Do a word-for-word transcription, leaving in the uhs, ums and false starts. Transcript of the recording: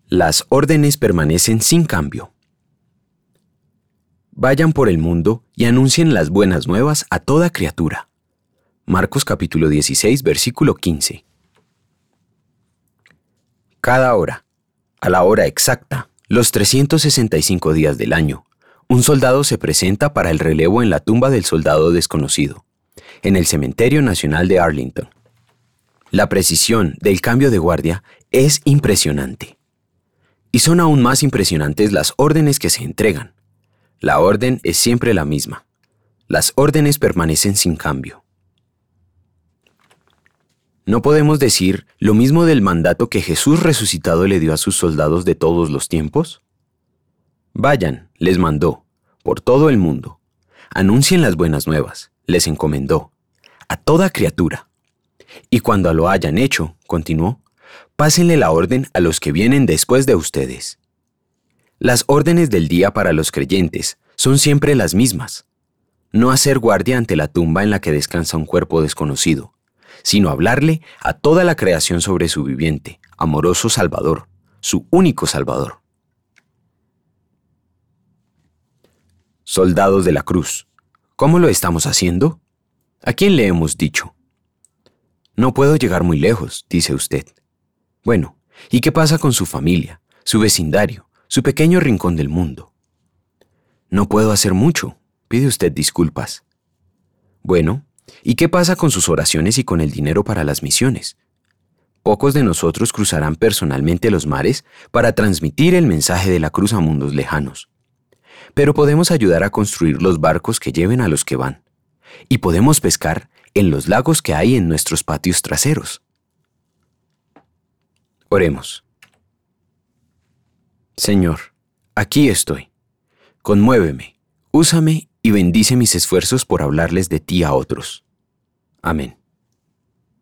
Las órdenes permanecen sin cambio. Vayan por el mundo y anuncien las buenas nuevas a toda criatura. Marcos capítulo dieciséis, versículo quince. Cada hora, a la hora exacta, los trescientos sesenta y cinco días del año, un soldado se presenta para el relevo en la tumba del soldado desconocido, en el Cementerio Nacional de Arlington. La precisión del cambio de guardia es impresionante. Y son aún más impresionantes las órdenes que se entregan. La orden es siempre la misma. Las órdenes permanecen sin cambio. ¿No podemos decir lo mismo del mandato que Jesús resucitado le dio a sus soldados de todos los tiempos? Vayan, les mandó, por todo el mundo. Anuncien las buenas nuevas, les encomendó, a toda criatura. Y cuando lo hayan hecho, continuó, pásenle la orden a los que vienen después de ustedes. Las órdenes del día para los creyentes son siempre las mismas. No hacer guardia ante la tumba en la que descansa un cuerpo desconocido, sino hablarle a toda la creación sobre su viviente, amoroso Salvador, su único Salvador. Soldados de la cruz, ¿cómo lo estamos haciendo? ¿A quién le hemos dicho? No puedo llegar muy lejos, dice usted. Bueno, ¿y qué pasa con su familia, su vecindario, su pequeño rincón del mundo? No puedo hacer mucho, pide usted disculpas. Bueno, ¿y qué pasa con sus oraciones y con el dinero para las misiones? Pocos de nosotros cruzarán personalmente los mares para transmitir el mensaje de la cruz a mundos lejanos. Pero podemos ayudar a construir los barcos que lleven a los que van. Y podemos pescar en los lagos que hay en nuestros patios traseros. Oremos. Señor, aquí estoy. Conmuéveme, úsame y bendice mis esfuerzos por hablarles de ti a otros. Amén.